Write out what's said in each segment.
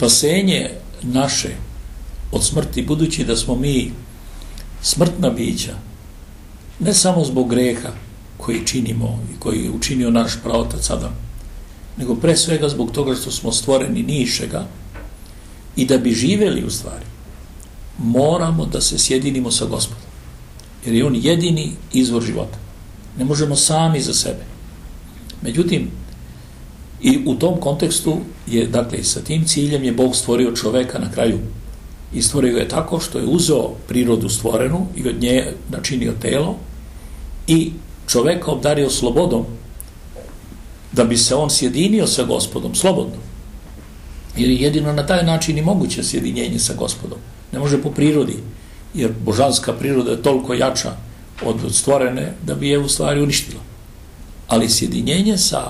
spasenje naše od smrti, budući da smo mi smrtna bića, ne samo zbog greha koji činimo i koji je učinio naš praotac Adam, nego pre svega zbog toga što smo stvoreni nišega i da bi živjeli u stvari, moramo da se sjedinimo sa Gospodom, jer je on jedini izvor života. Ne možemo sami za sebe. Međutim, i u tom kontekstu je, dakle, i sa tim ciljem je Bog stvorio čoveka na kraju. I stvorio je tako što je uzeo prirodu stvorenu i od nje načinio telo i čoveka obdario slobodom da bi se on sjedinio sa Gospodom, slobodno. Jer je jedino na taj način i moguće sjedinjenje sa Gospodom. Ne može po prirodi, jer božanska priroda je toliko jača od stvorene da bi je u stvari uništila. Ali sjedinjenje sa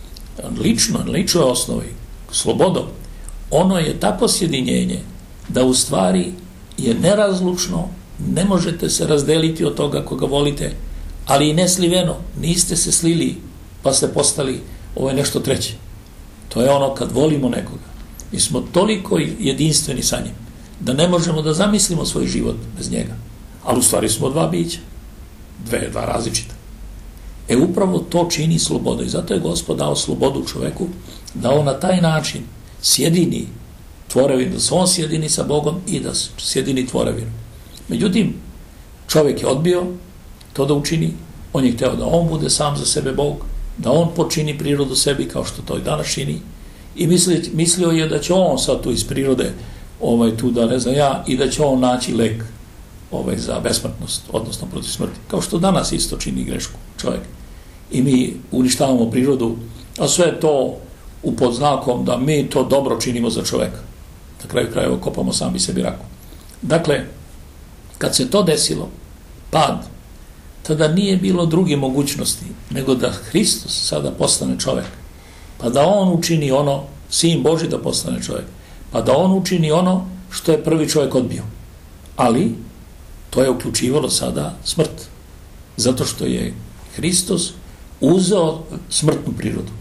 ličnoj osnovi, slobodom, ono je tako sjedinjenje da u stvari je nerazlučno, ne možete se razdeliti od toga koga volite, ali i nesliveno, niste se slili pa ste postali nešto treće. To je ono kad volimo nekoga. Mi smo toliko jedinstveni sa njim da ne možemo da zamislimo svoj život bez njega. Ali u stvari smo dva bića, dva različita. Upravo to čini sloboda i zato je Gospod dao slobodu čoveku da on na taj način sjedini tvorevinu, da se on sjedini sa Bogom i da sjedini tvorevinu. Međutim, čovjek je odbio to da učini, on je hteo da on bude sam za sebe Bog, da on počini prirodu sebi kao što to i danas čini i mislio je da će on sad tu iz prirode tu da ne znam ja i da će on naći lek za besmrtnost, odnosno protiv smrti, kao što danas isto čini grešku čovjek. I mi uništavamo prirodu, a sve to u podznakom da mi to dobro činimo za čovjeka. Na kraju krajeva kopamo sami sebi raku. Dakle, kad se to desilo, pad, tada nije bilo druge mogućnosti nego da Hristos sada postane čovjek, pa da on učini ono, Sin Božji da postane čovjek, pa da on učini ono što je prvi čovjek odbio. Ali to je uključivalo sada smrt, zato što je Hristos uzeo smrtnu prirodu.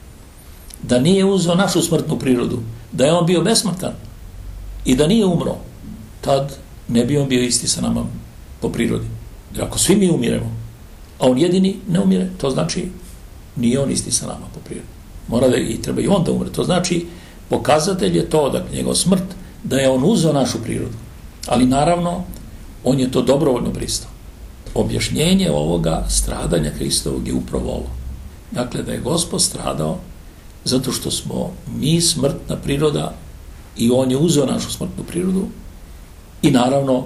Da nije uzeo našu smrtnu prirodu, da je on bio besmrtan i da nije umro, tad ne bi on bio isti sa nama po prirodi. Jer ako svi mi umiremo, a on jedini ne umire, to znači nije on isti sa nama po prirodi. Mora da i treba i on da umre. To znači pokazatelj je to da njegov smrt, da je on uzeo našu prirodu. Ali naravno, on je to dobrovoljno pristao. Objašnjenje ovoga stradanja Hristovog je upravo ovo. Dakle, da je Gospod stradao zato što smo mi smrtna priroda i on je uzeo našu smrtnu prirodu i naravno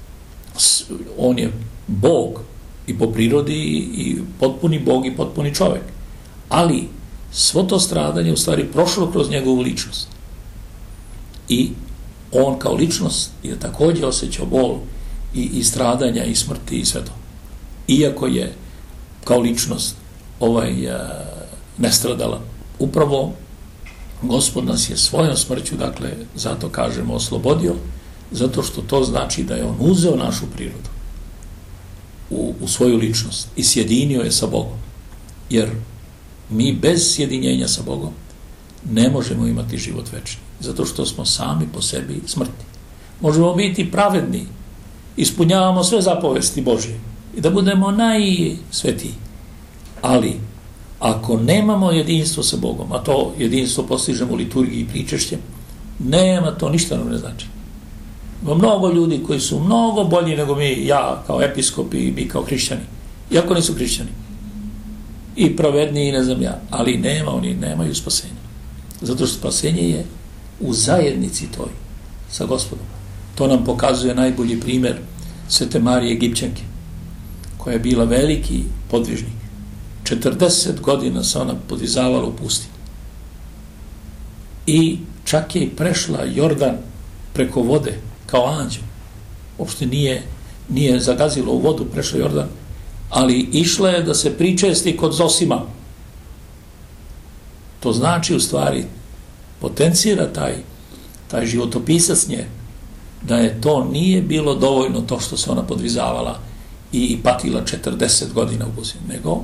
on je Bog i po prirodi i potpuni Bog i potpuni čovjek. Ali svo to stradanje u stvari prošlo kroz njegovu ličnost. I on kao ličnost je također osjećao bol i stradanja i smrti i sve to. Iako je kao ličnost nestradala. Upravo Gospod nas je svojom smrću, dakle, zato kažemo oslobodio, zato što to znači da je on uzeo našu prirodu u svoju ličnost i sjedinio je sa Bogom. Jer mi bez sjedinjenja sa Bogom ne možemo imati život večni, zato što smo sami po sebi smrtni. Možemo biti pravedni, ispunjavamo sve zapovesti Božje i da budemo najsvetiji. Ali, ako nemamo jedinstvo sa Bogom, a to jedinstvo postižemo u liturgiji i pričešćem, nema to, ništa nam ne znači. Ima mnogo ljudi koji su mnogo bolji nego mi, ja kao episkop i mi kao hrišćani, iako nisu hrišćani. I pravedniji i ne znam ja, ali oni nemaju spasenja. Zato što spasenje je u zajednici toj sa Gospodom. To nam pokazuje najbolji primjer Svete Marije Egipćanke, koja je bila veliki podvižnik. 40 godina se ona podizavala u pustinji. I čak je i prešla Jordan preko vode kao anđel. Uopšte nije zagazila u vodu, prešla Jordan, ali išla je da se pričesti kod Zosima. To znači u stvari potencira taj životopisac nje, da je to nije bilo dovoljno to što se ona podvizavala i patila 40 godina u pustinji, nego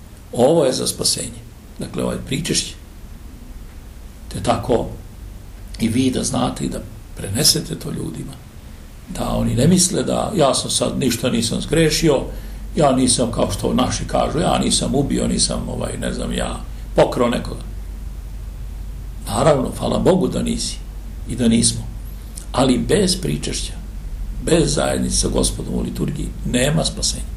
ovo je za spasenje. Dakle, ovo je pričešće. Te tako i vi da znate i da prenesete to ljudima, da oni ne misle da ja sam sad ništa nisam zgrešio, ja nisam, kao što naši kažu, ja nisam ubio, nisam, ne znam, ja pokrao nekoga. Naravno, hvala Bogu da nisi i da nismo, ali bez pričešća, bez zajednice sa Gospodom u liturgiji nema spasenja.